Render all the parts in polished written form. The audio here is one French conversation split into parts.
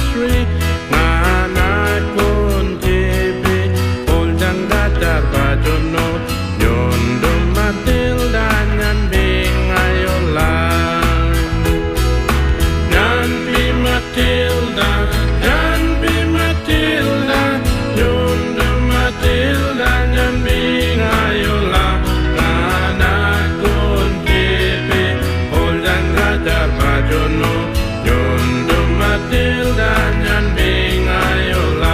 Sri Anak pun jibi Uldang datar bajono Nyondo Matilda Nyan bing ayola Nyan bi Matilda Nyan bi Matilda Nyondo Matilda Nyan bing ayola Anak pun jibi Uldang datar bajono Nyondo Matilda Nyan bing ayola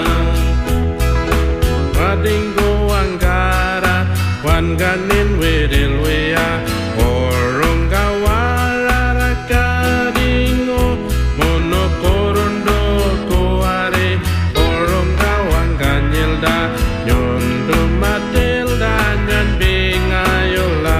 Wadinggo Angkara Wan ganin wiril wea Orong gawara rakadingo Mono korondo kuare Orong gawang ganyilda Nyondo Matilda Nyan bing ayola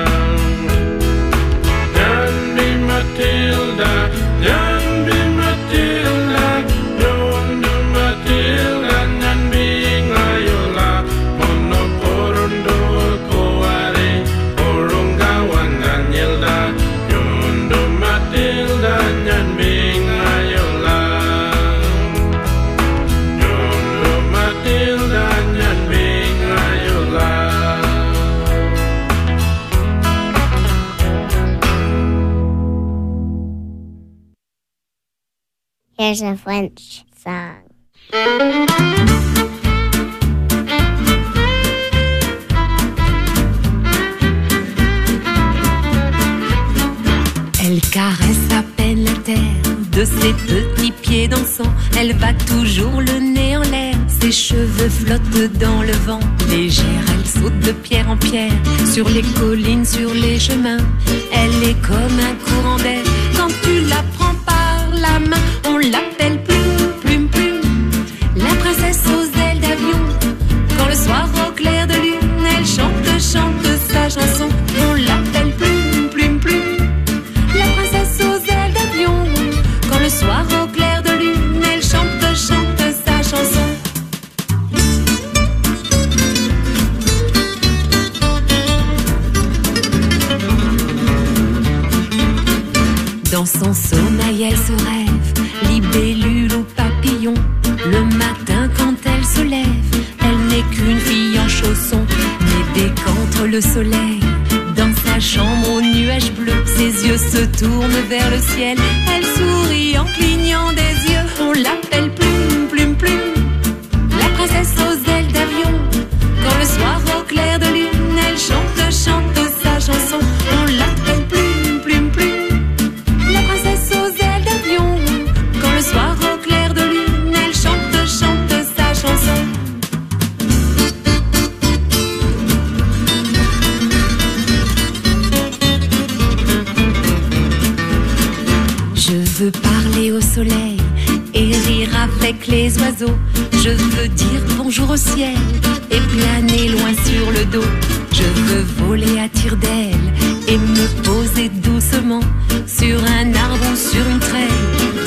Nyan bi Matilda Nyan bi Matilda Nyondo Matilda Nyan bing ayola Mono korondo kuare Orong gawang ganyilda Nyondo Matilda Nyan bing ayola Nyondo Matilda Nyan bing ayola Here's a French song. Elle caresse à peine la terre de ses petits pieds dansants. Elle bat toujours le nez en l'air, ses cheveux flottent dans le vent. Légère, elle saute de pierre en pierre, sur les collines, sur les chemins. Elle est comme un courant d'air, quand tu la prends par la main, on l'appelle Plume, Plume, Plume. La princesse aux ailes d'avion, quand le soir au clair de lune, elle chante, chante sa chanson. On l'appelle Plume, Plume, Plume. La princesse aux ailes d'avion, quand le soir au clair de lune, elle chante, chante sa chanson. Dans son sommeil, elle se rêve, libellule ou papillon. Le matin, quand elle se lève, elle n'est qu'une fille en chaussons. Mais dès qu'entre le soleil, dans sa chambre aux nuages bleus, ses yeux se tournent vers le ciel. Elle sourit en clignant des yeux. On l'appelle Plume, Plume, Plume. La princesse aux ailes d'avion, quand le soir au clair de lune, elle chante, chante sa chanson. On l'appelle Plume, Plume, Plume. La princesse aux ailes d'avion, quand le soir au clair de lune, elle chante, chante sa chanson. Je veux parler au soleil et rire avec les oiseaux. Je veux dire bonjour au ciel et planer loin sur le dos. Je veux voler à tire-d'aile et me poser doucement sur un arbre ou sur une treille